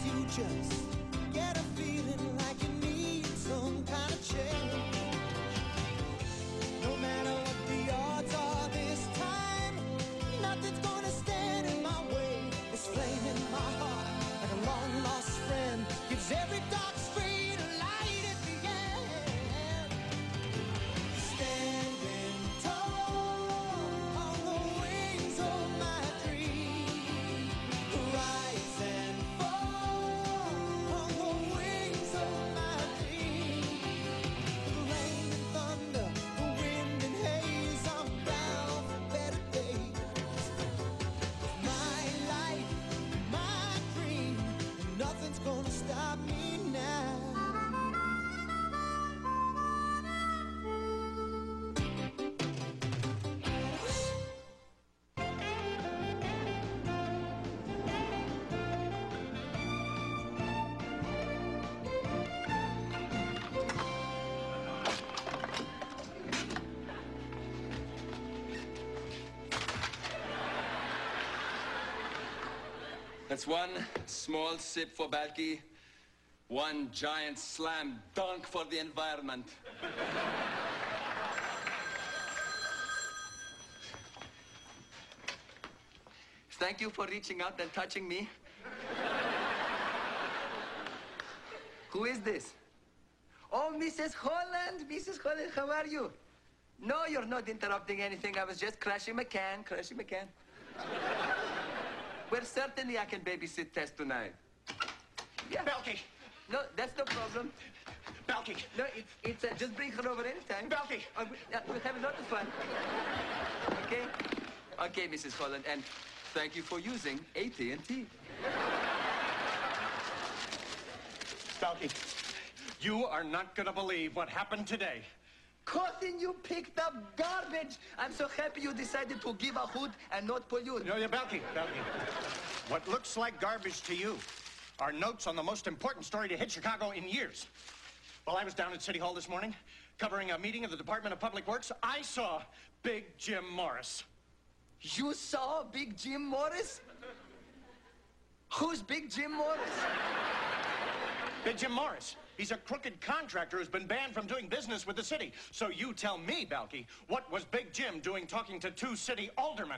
you just get a feeling like you need some kind of change. No matter what the odds are this time, nothing's gonna stand in my way. This flame in my heart, like a long lost friend, gives every dark street a light at the end. Standing tall on the wings of my dream, rise and fall on the wings of my dream. The rain and thunder, the wind and haze, I'm bound for better days. My life, my dream, and nothing's gonna stop me now. That's one small sip for Balky, one giant slam dunk for the environment. Thank you for reaching out and touching me. Who is this? Oh, Mrs. Holland. Mrs. Holland, how are you? No, you're not interrupting anything. I was just crashing my can. Well, certainly I can babysit Tess tonight. Yeah. Balky! No, that's no problem. Balky! No, it's just bring her over anytime. Balky! We'll have a lot of fun. Okay? Okay, Mrs. Holland, and thank you for using AT&T. Balky, you are not gonna believe what happened today. Cousin, you picked up garbage. I'm so happy you decided to give a hoot and not pollute. No, Balky. What looks like garbage to you are notes on the most important story to hit Chicago in years. While I was down at City Hall this morning, covering a meeting of the Department of Public Works, I saw Big Jim Morris. You saw Big Jim Morris? Who's Big Jim Morris? Big Jim Morris. He's a crooked contractor who's been banned from doing business with the city. So you tell me, Balky, what was Big Jim doing talking to two city aldermen?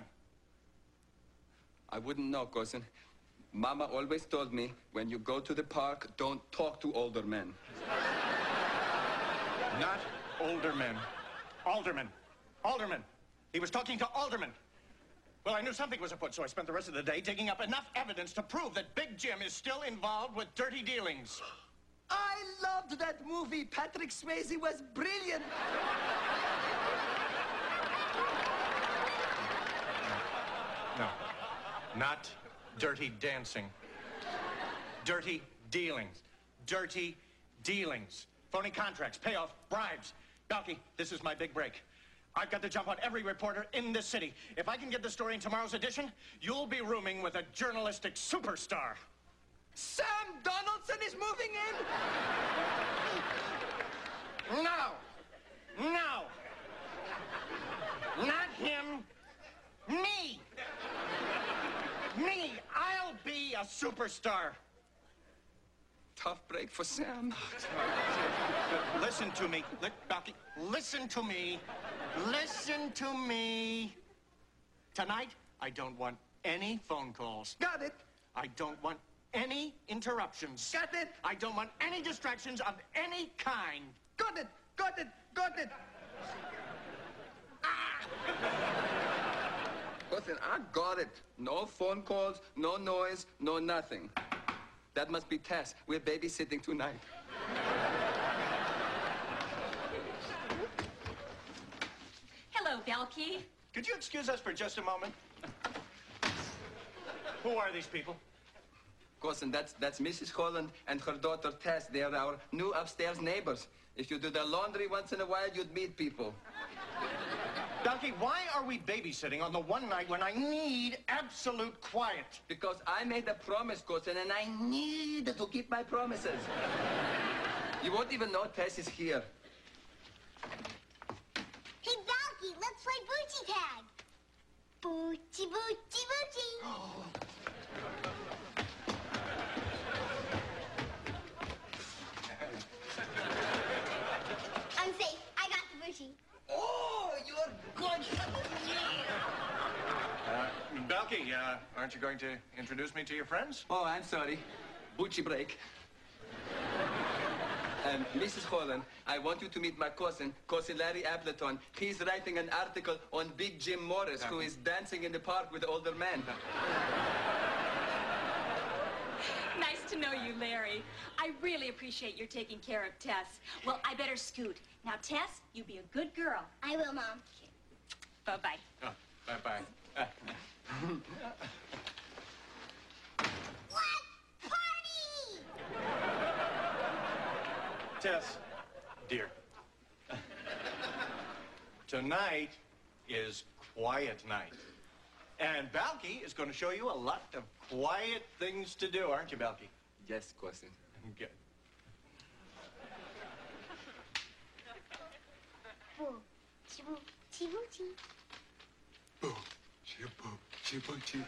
I wouldn't know, cousin. Mama always told me, when you go to the park, don't talk to older men. Not older men. Aldermen. Aldermen. He was talking to aldermen. Well, I knew something was afoot, so I spent the rest of the day digging up enough evidence to prove that Big Jim is still involved with dirty dealings. I loved that movie. Patrick Swayze was brilliant. No. Not dirty dancing. Dirty dealings. Dirty dealings. Phony contracts, payoff, bribes. Balky, this is my big break. I've got to jump on every reporter in this city. If I can get the story in tomorrow's edition, you'll be rooming with a journalistic superstar. Sam Donaldson is moving in? No! No! Not him. Me! Me! I'll be a superstar. Tough break for Sam. Listen to me. Balky, listen to me. Listen to me. Tonight, I don't want any phone calls. Got it. I don't want any interruptions. Got it. I don't want any distractions of any kind. Got it. Got it. Got it. Listen, I got it. No phone calls, no noise, no nothing. That must be Tess. We're babysitting tonight. Hello, Balky. Could you excuse us for just a moment? Who are these people? Cousin, that's Mrs. Holland and her daughter Tess. They are our new upstairs neighbors. If you do their laundry once in a while, you'd meet people. Balky, why are we babysitting on the one night when I need absolute quiet? Because I made a promise, cousin, and I need to keep my promises. You won't even know Tess is here. Hey, Balky, let's play booty tag. Booty, booty, booty. aren't you going to introduce me to your friends? Oh, I'm sorry. Butchie break. Mrs. Holland, I want you to meet my cousin Larry Appleton. He's writing an article on Big Jim Morris, who is dancing in the park with the older men. Nice to know you, Larry. I really appreciate your taking care of Tess. Well, I better scoot. Now, Tess, you be a good girl. I will, Mom. Bye-bye. Oh, bye-bye. What? Party! Tess, dear. Tonight is quiet night. And Balky is going to show you a lot of quiet things to do, aren't you, Balky? Yes, cousin. Good. Boo. Chiboo. Chiboo. Chiboo. Boo. Chiboo. Chiboo. Chiboo.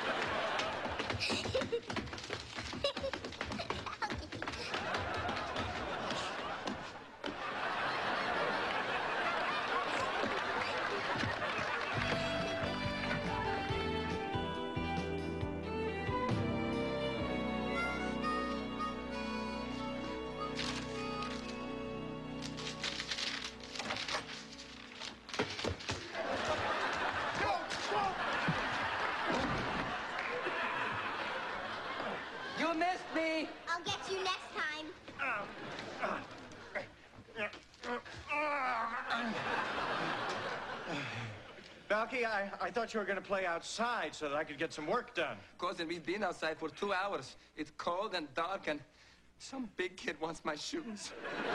You missed me! I'll get you next time. Balky, I thought you were going to play outside so that I could get some work done. Cousin, we've been outside for 2 hours. It's cold and dark, and some big kid wants my shoes.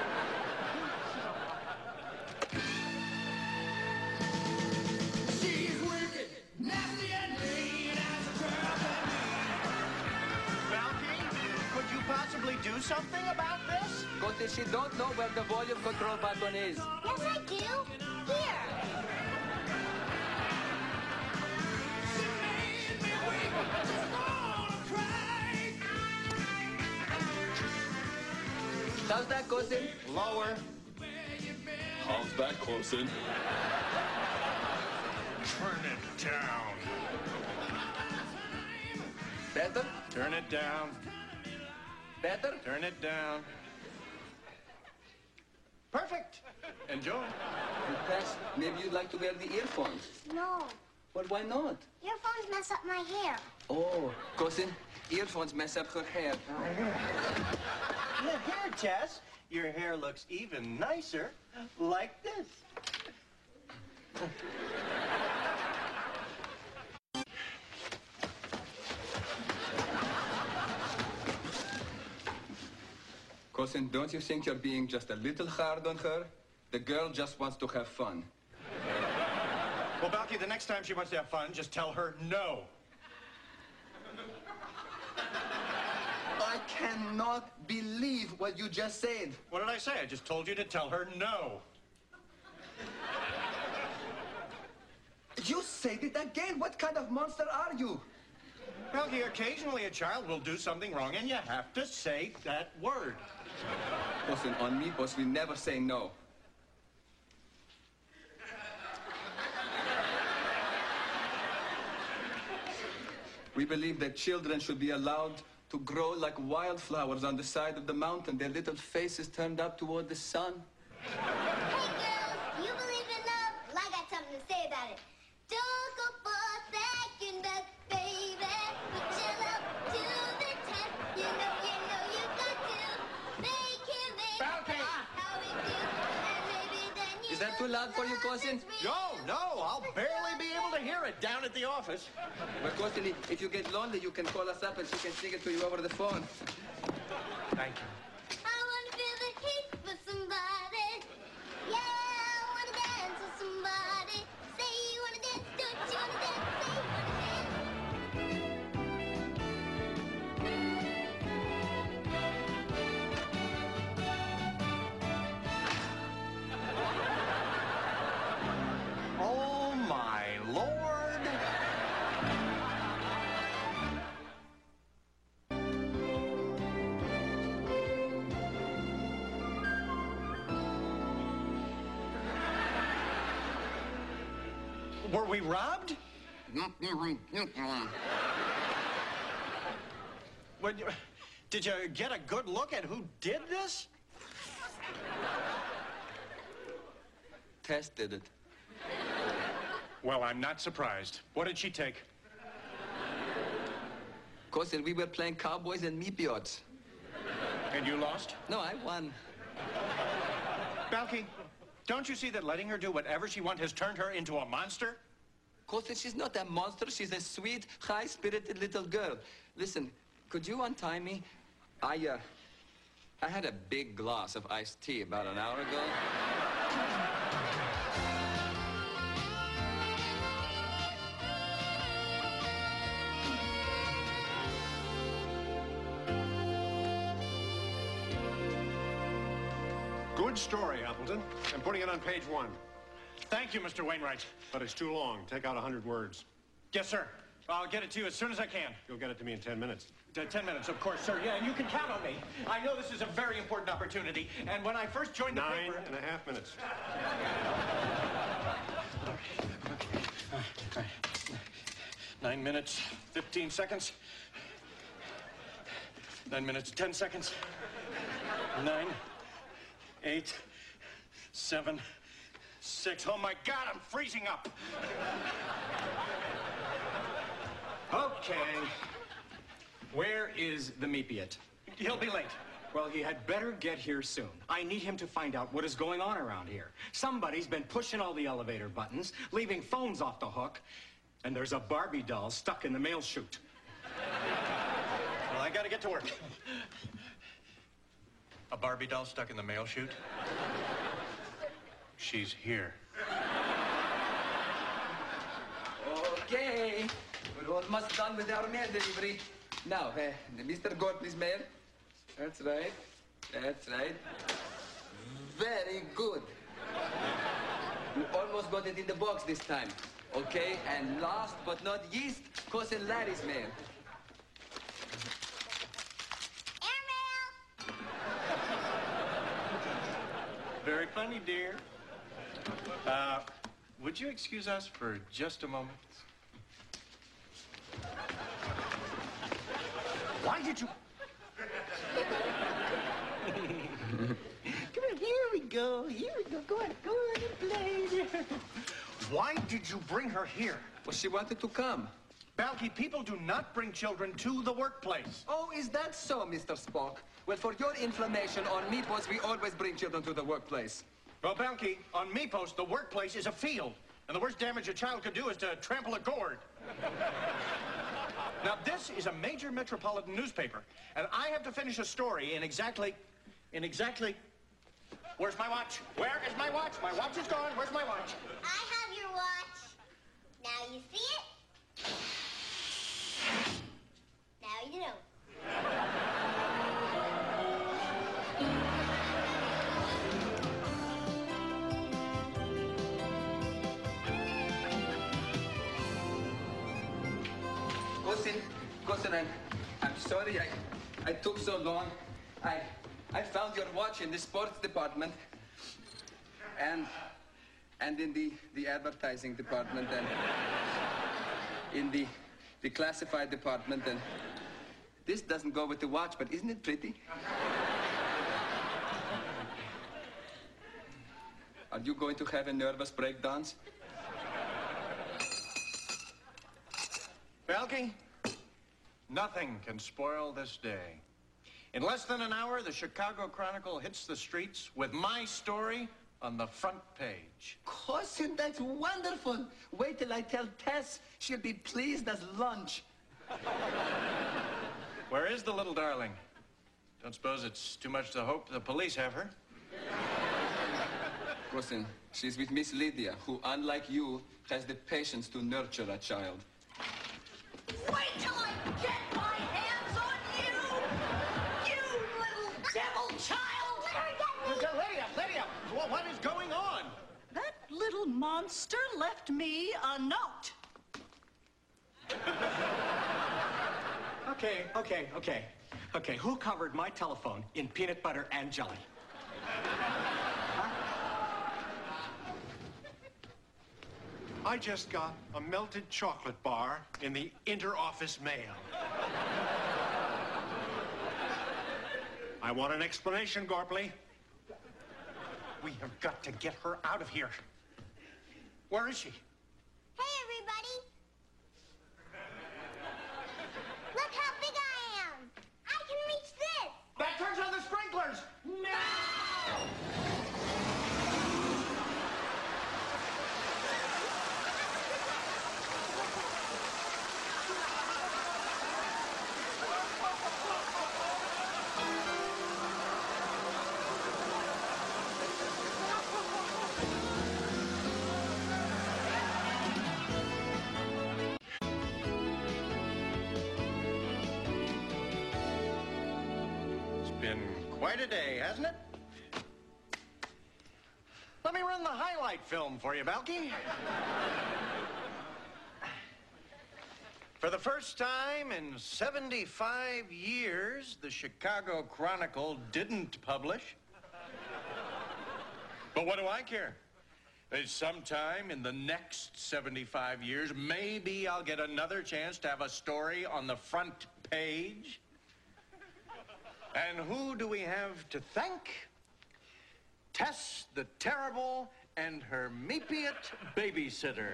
She's wicked, nasty, and mean as a girl can Balky, could you possibly do something about this? Cousin, she don't know where the volume control button is. Yes, I do. Here. How's that, cousin? Lower. How's that, cousin? Turn it down. Better? Turn it down. Better? Turn it down. Perfect. Enjoy. And Tess, maybe you'd like to wear the earphones. No. Well, why not? Earphones mess up my hair. Oh, cousin, earphones mess up her hair. Look here, Tess. Your hair looks even nicer like this. Cousin, don't you think you're being just a little hard on her? The girl just wants to have fun. Well, Balky, the next time she wants to have fun, just tell her no. I cannot believe what you just said. What did I say? I just told you to tell her no. You said it again. What kind of monster are you? Balky, occasionally a child will do something wrong, and you have to say that word. Cousin, on me, boss, we never say no. We believe that children should be allowed to grow like wildflowers on the side of the mountain, their little faces turned up toward the sun. Hey, girls, you believe in love? Well, I got something to say about it. Don't go for second best, baby. Put your love to the test. You know you got to make him Balky! how we feel. And maybe then you Is that too loud for you, cousin? No, I'll barely be able to hear it down at the office. Well, cousin, if you get lonely, you can call us up and she can sing it to you over the phone. Thank you. I wanna feel the heat for somebody. Yeah, I wanna dance with somebody. Say you wanna dance, don't you wanna dance? Say you wanna dance. Oh, my Lord. Were we robbed? What, did you get a good look at who did this? Tess did it. Well, I'm not surprised. What did she take? Cousin, we were playing cowboys and meatbiots. And you lost? No, I won. Balky, don't you see that letting her do whatever she wants has turned her into a monster? Cousin, she's not a monster. She's a sweet, high-spirited little girl. Listen, could you untie me? I had a big glass of iced tea about an hour ago. Good story, Appleton. I'm putting it on page 1. Thank you, Mr. Wainwright. But it's too long. Take out 100 words. Yes, sir. I'll get it to you as soon as I can. You'll get it to me in 10 minutes. 10 minutes, of course, sir. Yeah, and you can count on me. I know this is a very important opportunity, and when I first joined the paper... 9.5 minutes. All right. 9 minutes, 15 seconds. 9 minutes, 10 seconds. 9, 8, 7, 6. Oh, my God, I'm freezing up. Okay. Where is the Meepiot? He'll be late. Well, he had better get here soon. I need him to find out what is going on around here. Somebody's been pushing all the elevator buttons, leaving phones off the hook, and there's a Barbie doll stuck in the mail chute. Well, I gotta get to work. A Barbie doll stuck in the mail chute? She's here. Okay. We're almost done with our mail delivery. Now, Mr. Gore, please, mail. That's right. That's right. Very good. You almost got it in the box this time. Okay, and last but not least, Cousin Larry's mail. Airmail! Very funny, dear. Would you excuse us for just a moment? Why did you... Come on, here we go. Here we go. Go on and play. Why did you bring her here? Well, she wanted to come. Balky, people do not bring children to the workplace. Oh, is that so, Mr. Spock? Well, for your information, on Meepos, we always bring children to the workplace. Well, Balky, on Meepos, the workplace is a field. And the worst damage a child could do is to trample a gourd. Now, this is a major metropolitan newspaper, and I have to finish a story in exactly... Where's my watch? Where is my watch? My watch is gone. Where's my watch? I have your watch. Now you see it? Now you know. Cousin, I'm sorry I took so long. I found your watch in the sports department and in the advertising department and in the classified department, and this doesn't go with the watch, but isn't it pretty? Are you going to have a nervous breakdowns? Balky, nothing can spoil this day. In less than an hour, the Chicago Chronicle hits the streets with my story on the front page. Cousin, that's wonderful. Wait till I tell Tess. She'll be pleased as lunch. Where is the little darling? Don't suppose it's too much to hope the police have her? Cousin, she's with Miss Lydia, who, unlike you, has the patience to nurture a child. Wait till I get my hands on you! You little devil child! Lydia, what is going on? That little monster left me a note. Okay, who covered my telephone in peanut butter and jelly? I just got a melted chocolate bar in the inter-office mail. I want an explanation, Gorpley. We have got to get her out of here. Where is she? Hey, everybody. Look how big I am. I can reach this. That turns on the sprinklers! No! Been quite a day, hasn't it? Let me run the highlight film for you, Balky. For the first time in 75 years, the Chicago Chronicle didn't publish. But what do I care? Sometime in the next 75 years, maybe I'll get another chance to have a story on the front page. And who do we have to thank? Tess the Terrible and her meepiate babysitter.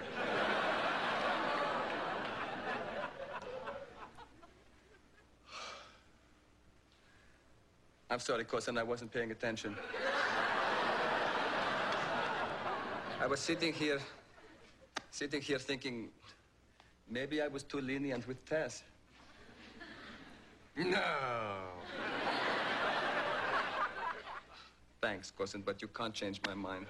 I'm sorry, cousin, I wasn't paying attention. I was sitting here thinking, maybe I was too lenient with Tess. No. Thanks, cousin, but you can't change my mind.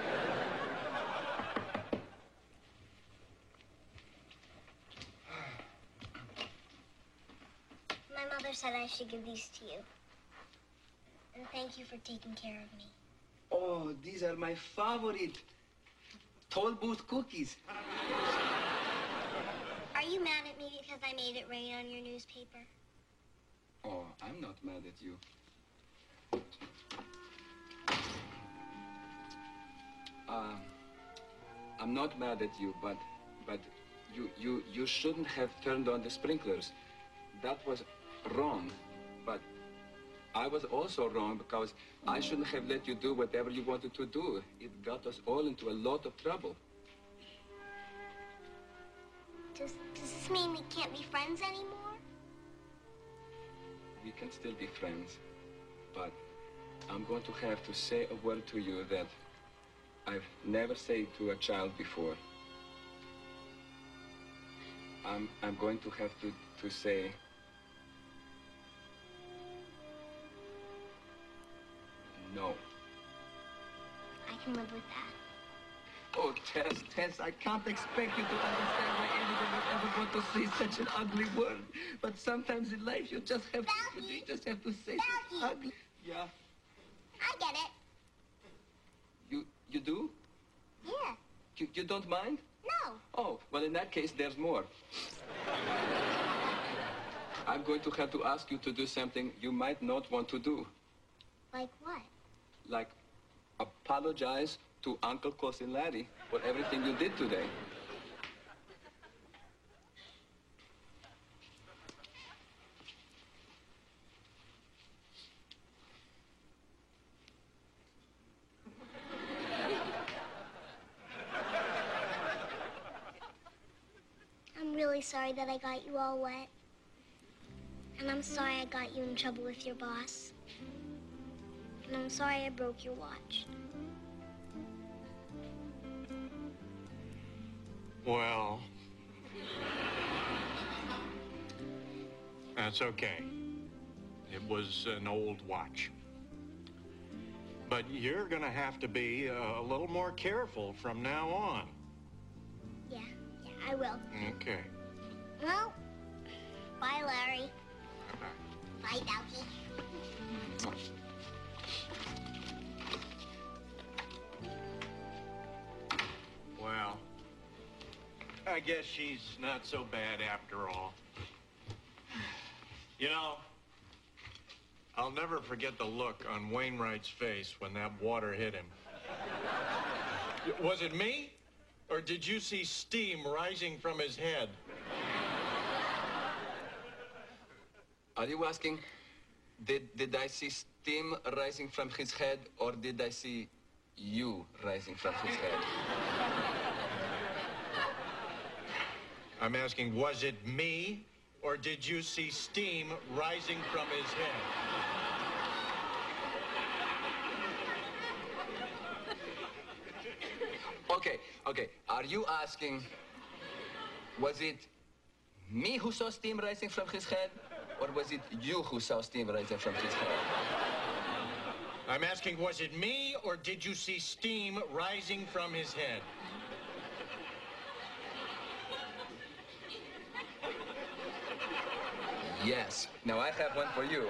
My mother said I should give these to you. And thank you for taking care of me. Oh, these are my favorite toll booth cookies. Are you mad at me because I made it rain on your newspaper? Oh, I'm not mad at you. I'm not mad at you, but you shouldn't have turned on the sprinklers. That was wrong, but I was also wrong because I shouldn't have let you do whatever you wanted to do. It got us all into a lot of trouble. Does this mean we can't be friends anymore? We can still be friends, but I'm going to have to say a word to you that I've never said to a child before. I'm going to have to say no. I can live with that. Oh, Tess, I can't expect you to understand why anyone would ever want to say such an ugly word. But sometimes in life you just have to say such ugly. Yeah. I get it. You do? Yeah. You don't mind? No. Oh, well, in that case, there's more. I'm going to have to ask you to do something you might not want to do. Like what? Like apologize to Uncle Cousin Larry for everything you did today. I'm really sorry that I got you all wet. And I'm sorry I got you in trouble with your boss. And I'm sorry I broke your watch. Well, that's okay. It was an old watch. But you're gonna have to be a little more careful from now on. Yeah, I will. Okay. Well, bye, Larry. Bye. Bye, Balky. Well, I guess she's not so bad after all. You know, I'll never forget the look on Wainwright's face when that water hit him. Was it me? or did you see steam rising from his head? Are you asking, did I see steam rising from his head, or did I see you rising from his head? I'm asking, was it me, or did you see steam rising from his head? Okay. Are you asking, was it me who saw steam rising from his head, or was it you who saw steam rising from his head? I'm asking, was it me, or did you see steam rising from his head? Yes. Now I have one for you.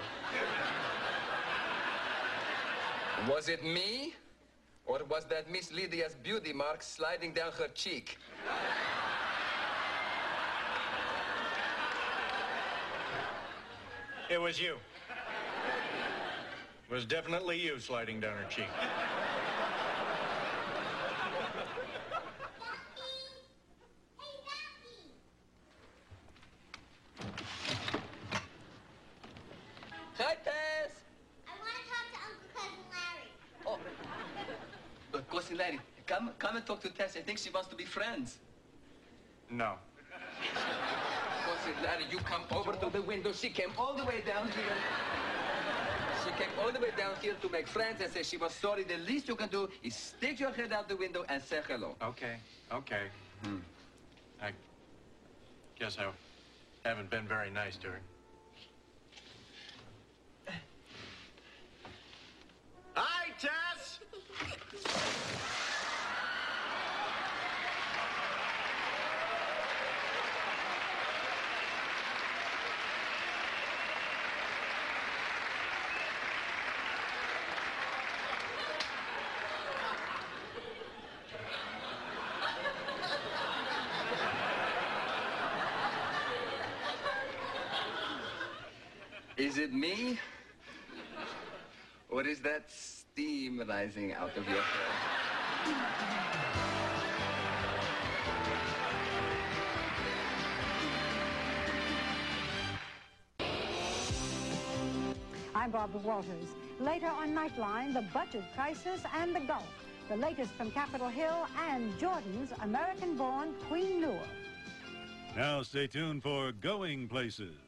Was it me, or was that Miss Lydia's beauty mark sliding down her cheek? It was you. It was definitely you sliding down her cheek. Hi, Tess. I want to talk to Uncle Cousin Larry. Oh, look, Cousin Larry, come and talk to Tess. I think she wants to be friends. No. Cousin Larry, you come over to the window. She came all the way down here. She came all the way down here to make friends and say she was sorry. The least you can do is stick your head out the window and say hello. Okay. I guess I haven't been very nice to her. Hi, Tess! Is it me? Or is that steam rising out of your head? I'm Barbara Walters. Later on Nightline, the budget crisis and the Gulf. The latest from Capitol Hill and Jordan's American-born Queen Noor. Now stay tuned for Going Places.